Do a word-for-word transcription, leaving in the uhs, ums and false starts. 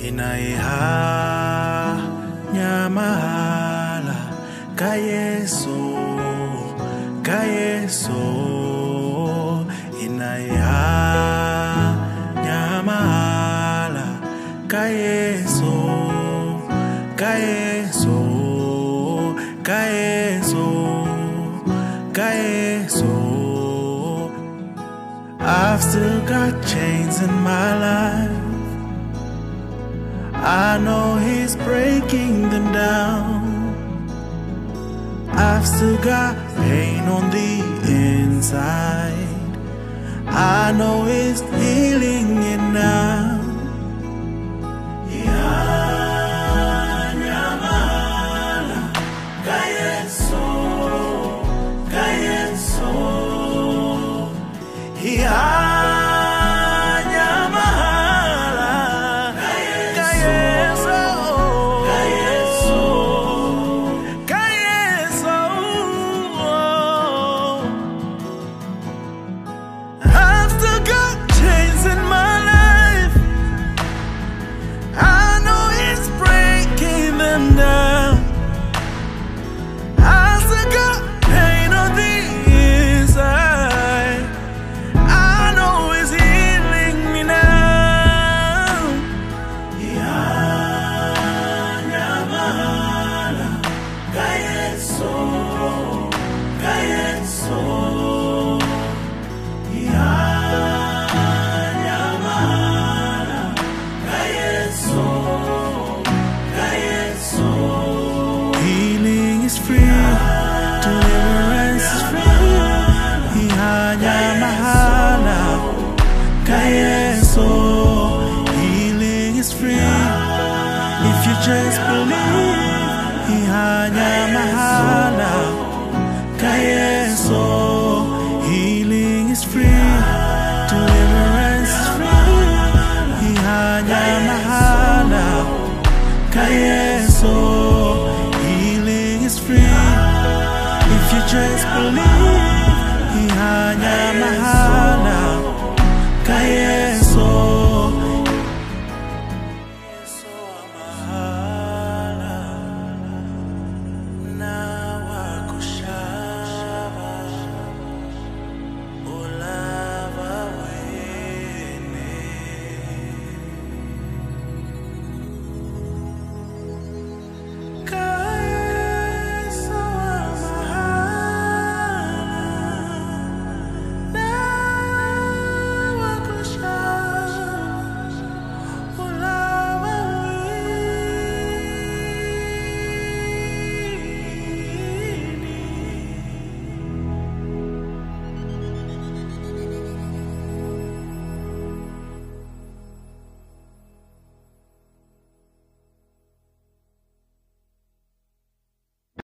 inayihanya mahala ka Yesu, ka Yesu, inayihanya mahala ka Yesu, ka Yesu, ka Yesu, ka Yesu. I've still got chains in my life. I know He's breaking them down. I've still got pain on the inside. I know He's healing it now. Healing is free, deliverance is free. Ihanya mahala ka Yesu. Healing is free if you just believe. Ihanya mahala ka Yesu. Healing is free, deliverance is free. Ihanya mahala ka Yesu.